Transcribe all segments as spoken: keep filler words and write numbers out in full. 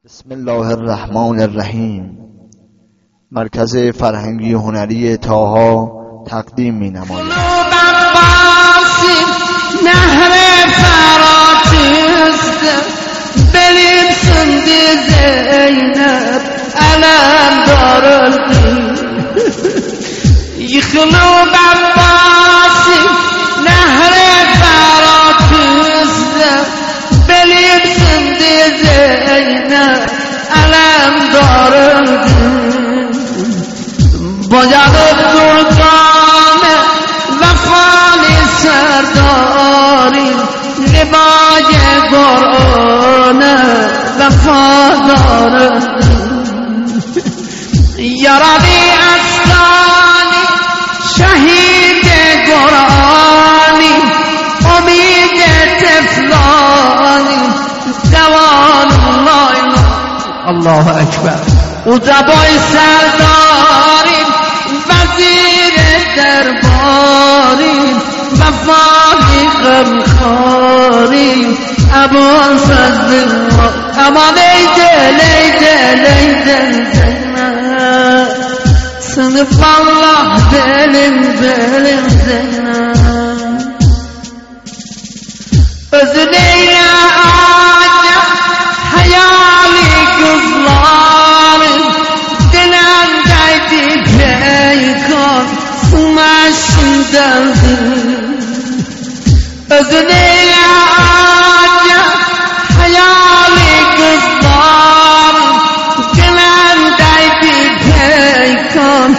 بسم الله الرحمن الرحیم. مرکز فرهنگی هنری طاها تقدیم می نماید. نهر فرات است بریم سند زینب علم دارد یخلو بباسی نهر فرات است بریم سند زینب علم دارد باید درگان وفای سرداری لبای قرآن وفادار یارانی استانی شهید قرآنی امید تفلانی دوان الله الله اکبر ادبای سرداری وزیر درباری وفای غمخواری امان فضل امان ایده لیده لیده زینب سنف الله دلم دلم زینب özüneyle ağaca hayali kızlarım dilendeydi peykan sumaşındadır özüneyle ağaca hayali kızlarım dilendeydi peykan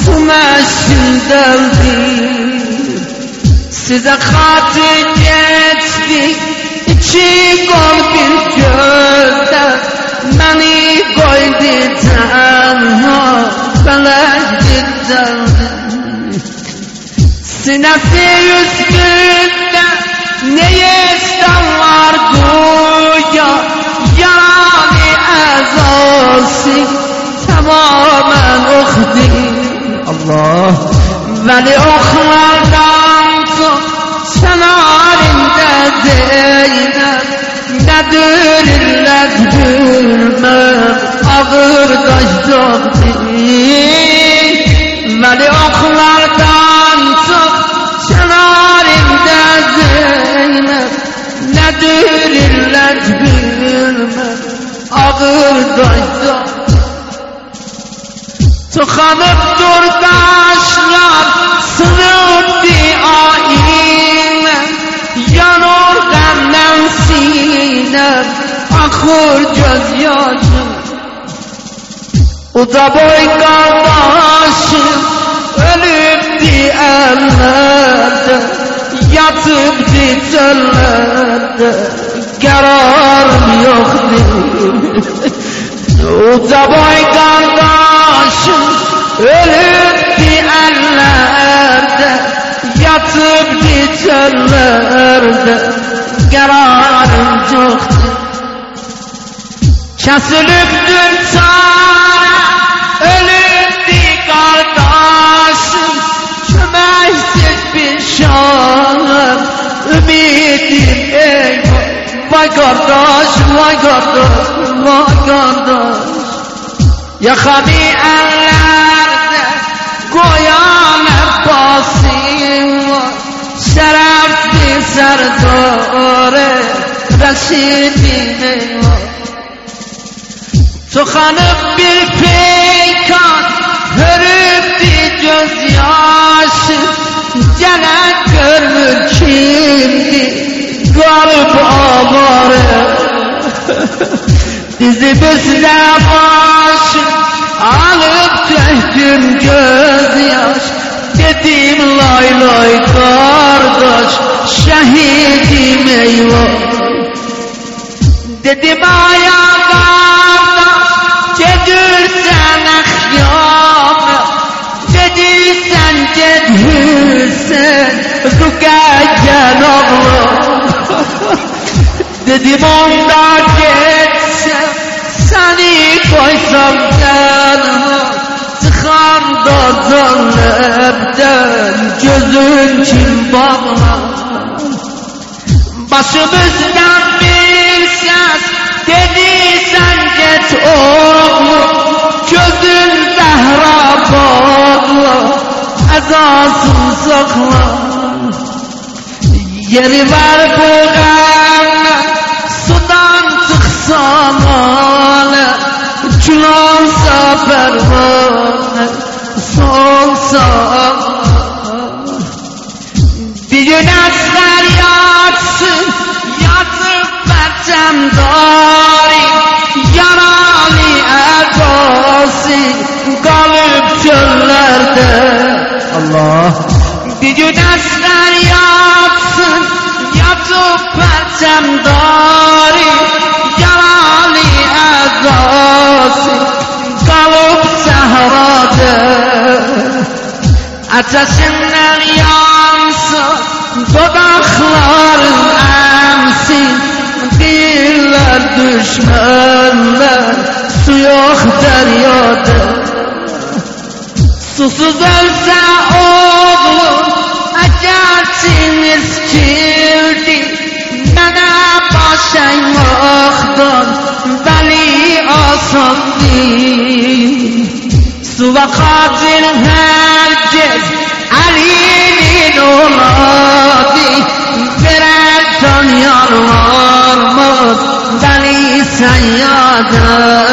sumaşındadır size hatır geçtik iki gol bir gözde beni koydu tenha felek ciddeldi sinesi üstünde neye isterler güya yani ezası tamamen okdi Allah veli oklardan çanarında Zeynep nedirler bilmem ağır taştı veli oklardan çok çanarında Zeynep nedirler bilmem ağır taştı tıkanıp dur taşlar sınıftı ayine yanır gamdan sinem akır gözyaşım uza boy kardeşim ölüptü ellerde yatıptı çöllerde kararım yoktu uza boy kardeşim ölüptü ellerde yatıptı çöllerde kararım yoktu kesiliptür çare ölüptü kardeşim çömeksiz bir şanım ümidim eyvah vay kardeş vay kardeş vay kardeş yakami ellerde koyan Abbasim var şerefli serdare Reşidim var tıkanıp bir peykan hörüptü gözyaşı celak görmür kimdi garip avare dizimizde başım alıp döktüm gözyaş dedim lay lay kardeş şehidim eyvah dedim aya kardeş cedirsen ahyame dediysen cedhüsen rükayken Allah dedim onda geçsem seni koysam tenha tıkanda zannebden gözün kim bağlar başımızdan bir ses dedi sen geç edasız saklar. Yeri var bu gam sudan çıksan ale, külonsa pervane solsa. Bir gün asgar yatsın, yatıp perçemdari, yaralı edası kalıp çöllerde. Allah. Bir gün asgar yatsın, yatıp perçemdari, yaralı edası kalıp sahrada. Ateşinden yansın dudakların emsin, diller düşmanlar su yok deryada. Susuz ölse oğlum egerçiniz kirdi, bana başaymaktan beli asan değil. Su ve katil herkes elinin oladı, birer tanıyar varmaz beni sen yada.